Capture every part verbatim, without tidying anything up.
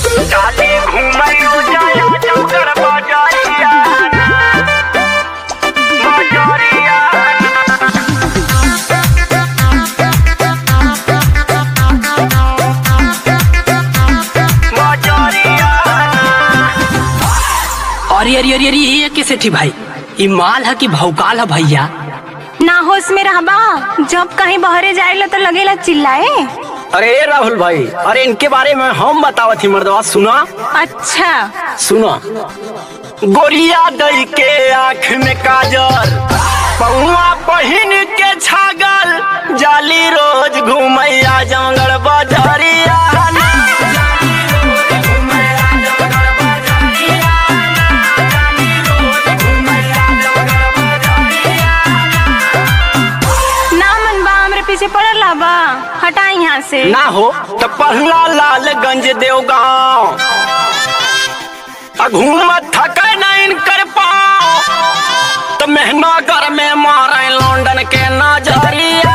डाली घूमैयो जाया चौकर बजरिया बजरिया बजरिया। अरे अरे अरे अरे ये कैसे थी भाई? ये माल है कि भौकाल है भैया? ना होश में रहबा, जब कहीं बहरे जाएला तो लगेला चिल्लाए। अरे राहुल भाई, अरे इनके बारे में हम बतावत ही मर्दवा, सुना। अच्छा सुना। गोरिया दई के आँख में काजल, पौआ पहिन के छागल, जाली रोज घूमैया जंगल बजरिया। पीछे पड़ला बा, हटा यहाँ से। ना हो तो पहला लालगंज देवगांव, घूमत थके नहीं कर पाओ, तो मेहनगर में मारे लंदन के नजरिया।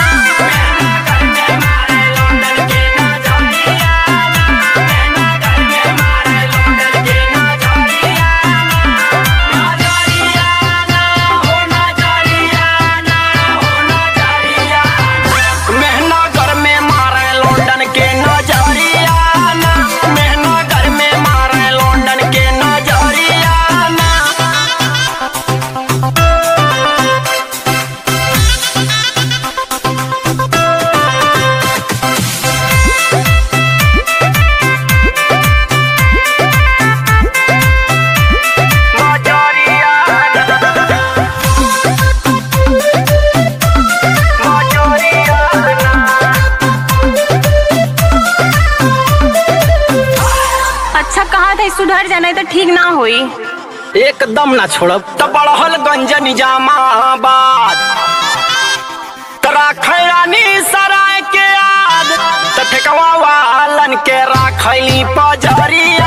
सुधर जाना तो ठीक ना होई। एकदम ना छोड़ब। तो बड़हलगंज निजामाबाद, तरा खैरानी सराय के याद, तो ठेकवा वालन के राखली पजरिया।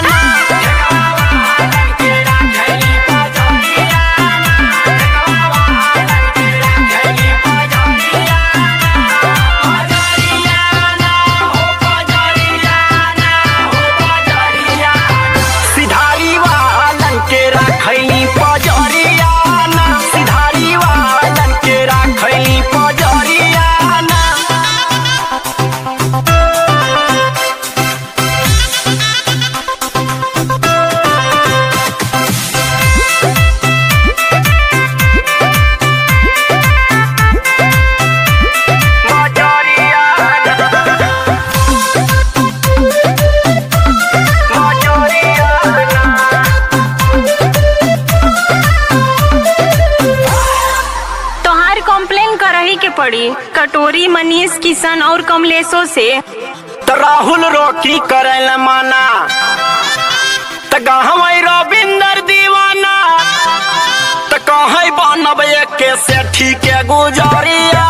पड़ी कटोरी, मनीष, किशन और कमलेशों से। तो राहुल रोकी करे माना, तो गहवई रविंदर दीवाना, तो कहीं बनब एक के सेठी के गुजरिया।